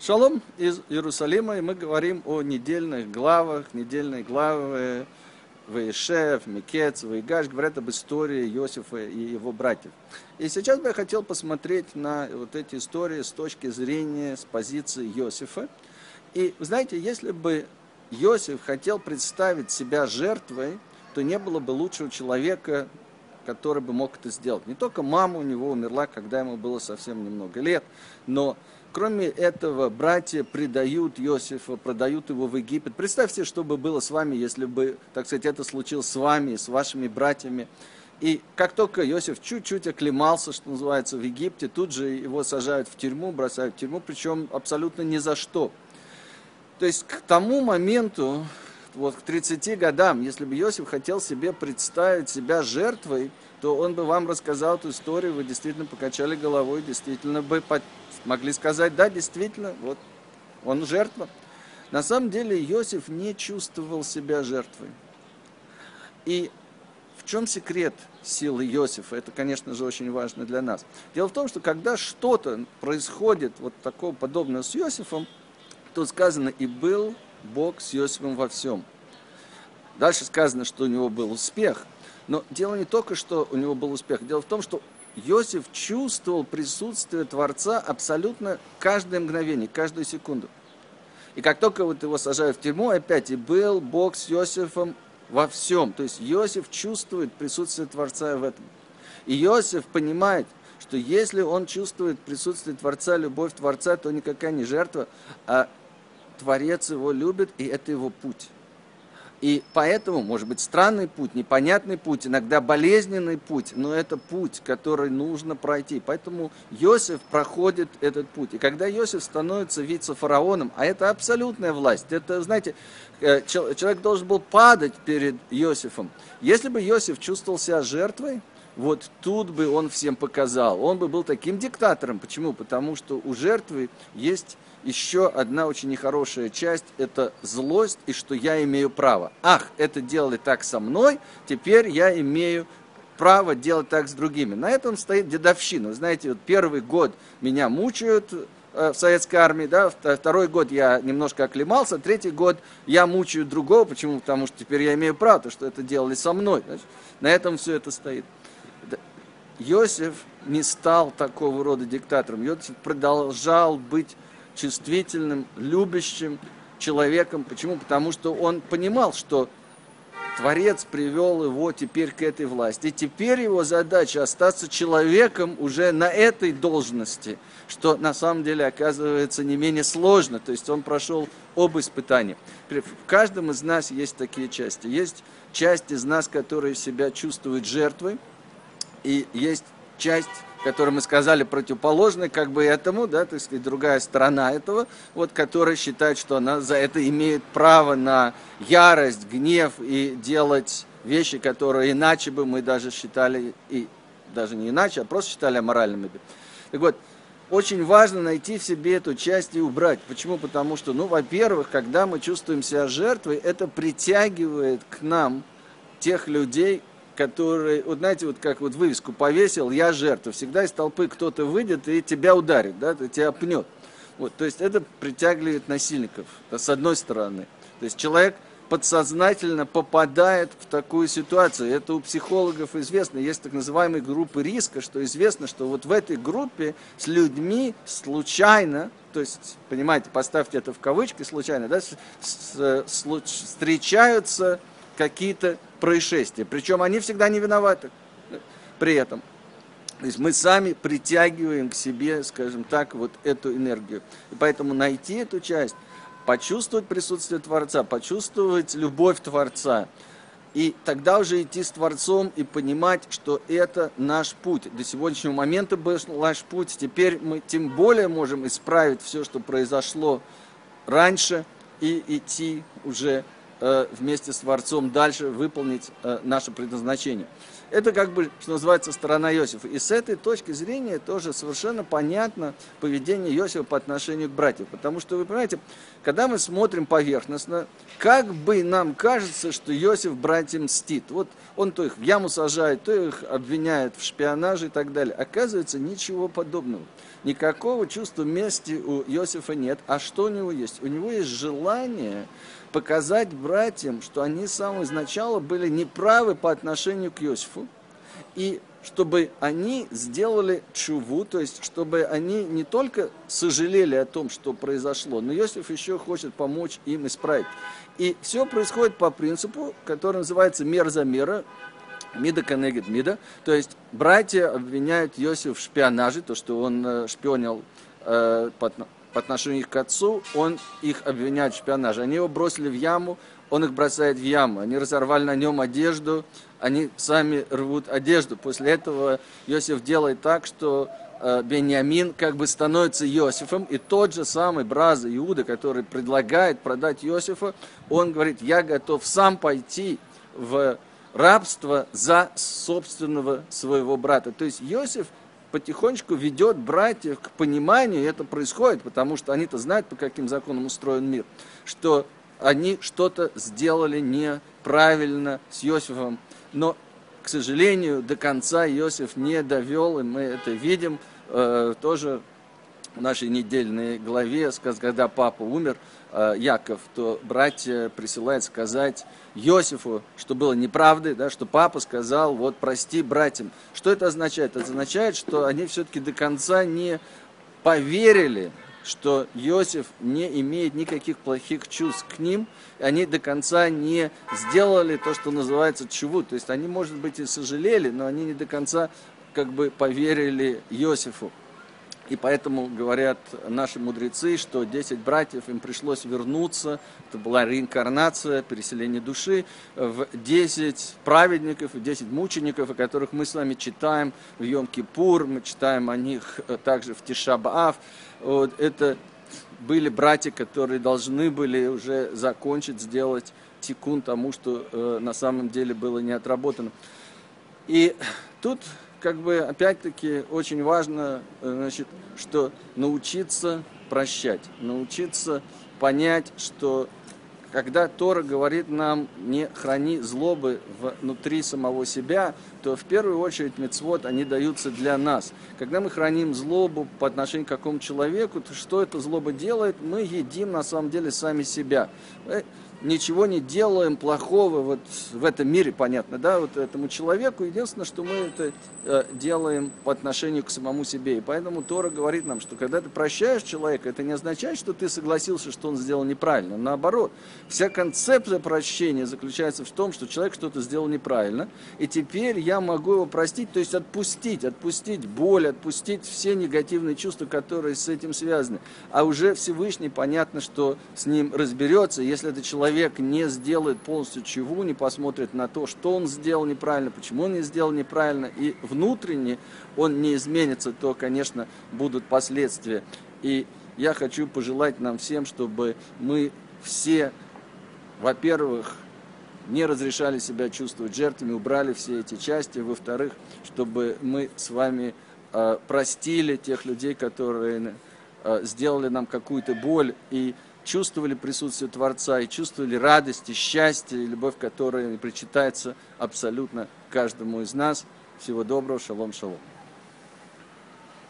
Шалом из Иерусалима, и мы говорим о недельных главах. Недельные главы Ваишев, Микец, Ваигаш говорят об истории Иосифа и его братьев. И сейчас бы я хотел посмотреть на вот эти истории с точки зрения, с позиции Иосифа. И, вы знаете, если бы Иосиф хотел представить себя жертвой, то не было бы лучшего человека, который бы мог это сделать. Не только мама у него умерла, когда ему было совсем немного лет, но кроме этого братья предают Иосифа, продают его в Египет. Представьте, что бы было с вами, если бы, так сказать, это случилось с вами, с вашими братьями. И как только Иосиф чуть-чуть оклемался, что называется, в Египте, тут же его сажают в тюрьму, бросают в тюрьму, причем абсолютно ни за что. То есть к тому моменту, вот к 30 годам, если бы Иосиф хотел себе представить себя жертвой, то он бы вам рассказал эту историю, вы действительно покачали головой, действительно бы могли сказать, да, действительно, вот он жертва. На самом деле Иосиф не чувствовал себя жертвой. И в чем секрет силы Иосифа? Это, конечно же, очень важно для нас. Дело в том, что когда что-то происходит вот такого подобного с Иосифом, тут сказано, и был Бог с Иосифом во всем. Дальше сказано, что у него был успех. Но дело не только, что у него был успех. Дело в том, что Иосиф чувствовал присутствие Творца абсолютно каждое мгновение, каждую секунду. И как только вот его сажают в тюрьму, опять и был Бог с Иосифом во всем. То есть Иосиф чувствует присутствие Творца в этом. И Иосиф понимает, что если он чувствует присутствие Творца, любовь Творца, то никакая не жертва, а Творец его любит, и это его путь. И поэтому, может быть, странный путь, непонятный путь, иногда болезненный путь, но это путь, который нужно пройти. Поэтому Иосиф проходит этот путь. И когда Иосиф становится вице-фараоном, а это абсолютная власть, это, знаете, человек должен был падать перед Иосифом. Если бы Иосиф чувствовал себя жертвой, вот тут бы он всем показал. Он бы был таким диктатором. Почему? Потому что у жертвы есть еще одна очень нехорошая часть. Это злость и что я имею право. Ах, это делали так со мной, теперь я имею право делать так с другими. На этом стоит дедовщина. Вы знаете, вот первый год меня мучают в советской армии, да, второй год я немножко оклемался, третий год я мучаю другого. Почему? Потому что теперь я имею право, то, что это делали со мной. Значит, на этом все это стоит. Иосиф не стал такого рода диктатором. Иосиф продолжал быть чувствительным, любящим человеком. Почему? Потому что он понимал, что Творец привел его теперь к этой власти. И теперь его задача остаться человеком уже на этой должности, что на самом деле оказывается не менее сложно. То есть он прошел оба испытания. В каждом из нас есть такие части. Есть часть из нас, которые себя чувствуют жертвой. И есть часть, которую мы сказали, противоположная как бы этому, да, так сказать, другая сторона этого, вот, которая считает, что она за это имеет право на ярость, гнев и делать вещи, которые иначе бы мы даже считали, и даже не иначе, а просто считали аморальными. Так вот, очень важно найти в себе эту часть и убрать. Почему? Потому что, ну, во-первых, когда мы чувствуем себя жертвой, это притягивает к нам тех людей, которые, вот знаете, вот как вот вывеску повесил, я жертва. Всегда из толпы кто-то выйдет и тебя ударит, да, тебя пнет. Вот, то есть это притягивает насильников, да, с одной стороны. То есть человек подсознательно попадает в такую ситуацию. Это у психологов известно. Есть так называемые группы риска, что известно, что вот в этой группе с людьми случайно, то есть, понимаете, поставьте это в кавычки, случайно, да, встречаются какие-то происшествия. Причем они всегда не виноваты при этом. То есть мы сами притягиваем к себе, скажем так, вот эту энергию. И поэтому найти эту часть, почувствовать присутствие Творца, почувствовать любовь Творца, и тогда уже идти с Творцом и понимать, что это наш путь. До сегодняшнего момента был наш путь. Теперь мы тем более можем исправить все, что произошло раньше, и идти уже вместе с Творцом дальше, выполнить наше предназначение. это как бы, что называется, сторона Иосифа. И с этой точки зрения тоже совершенно понятно поведение Иосифа по отношению к братьям. Потому что, вы понимаете, когда мы смотрим поверхностно, как бы нам кажется, что Иосиф братьям мстит. Вот он то их в яму сажает, то их обвиняет в шпионаже и так далее. Оказывается, ничего подобного. Никакого чувства мести у Иосифа нет. А что у него есть? У него есть желание показать братьям, что они с самого начала были неправы по отношению к Иосифу, и чтобы они сделали чуву, то есть чтобы они не только сожалели о том, что произошло, но Иосиф еще хочет помочь им исправить. И все происходит по принципу, который называется мер за мера, мида конегет мида, то есть братья обвиняют Иосифа в шпионаже, то, что он шпионил по отношению к отцу, он их обвиняет в шпионаже. Они его бросили в яму, он их бросает в яму. Они разорвали на нем одежду, они сами рвут одежду. После этого Иосиф делает так, что Беньямин как бы становится Иосифом, и тот же самый брат Иуда, который предлагает продать Иосифа, он говорит: я готов сам пойти в рабство за собственного своего брата. То есть Иосиф потихонечку ведет братьев к пониманию, и это происходит, потому что они-то знают, по каким законам устроен мир, что они что-то сделали неправильно с Иосифом, но, к сожалению, до конца Иосиф не довел, и мы это видим тоже в нашей недельной главе, когда папа умер, Яков, то братья присылают сказать Иосифу, что было неправдой, да, что папа сказал: вот прости братьям. Что это означает? Это означает, что они все-таки до конца не поверили, что Иосиф не имеет никаких плохих чувств к ним, и они до конца не сделали то, что называется чуву. То есть они, может быть, и сожалели, но они не до конца как бы поверили Иосифу. И поэтому говорят наши мудрецы, что 10 братьев, им пришлось вернуться, это была реинкарнация, переселение души, в 10 праведников и 10 мучеников, о которых мы с вами читаем в Йом-Кипур, мы читаем о них также в Тиша-Б'Ав. Вот, это были братья, которые должны были уже закончить, сделать тикун тому, что на самом деле было не отработано. И тут как бы опять-таки очень важно, значит, что научиться прощать, научиться понять, что когда Тора говорит нам: не храни злобы внутри самого себя, то в первую очередь мицвот, они даются для нас. Когда мы храним злобу по отношению к какому-то человеку, то что эта злоба делает? Мы едим на самом деле сами себя. Ничего не делаем плохого вот в этом мире, понятно, да, вот этому человеку. Единственное, что мы это делаем по отношению к самому себе. И поэтому Тора говорит нам, что когда ты прощаешь человека, это не означает, что ты согласился, что он сделал неправильно. Наоборот, вся концепция прощения заключается в том, что человек что-то сделал неправильно, и теперь я могу его простить, то есть отпустить боль, отпустить все негативные чувства, которые с этим связаны. А уже Всевышний, понятно, что с ним разберется, если это человек не сделает полностью чуву, не посмотрит на то, что он сделал неправильно, почему он не сделал неправильно, и внутренне он не изменится, то, конечно, будут последствия. И я хочу пожелать нам всем, чтобы мы все, во-первых, не разрешали себя чувствовать жертвами, убрали все эти части, во-вторых, чтобы мы с вами простили тех людей, которые сделали нам какую-то боль, и чувствовали присутствие Творца, и чувствовали радость, и счастье, и любовь, которая причитается абсолютно каждому из нас. Всего доброго, шалом, шалом.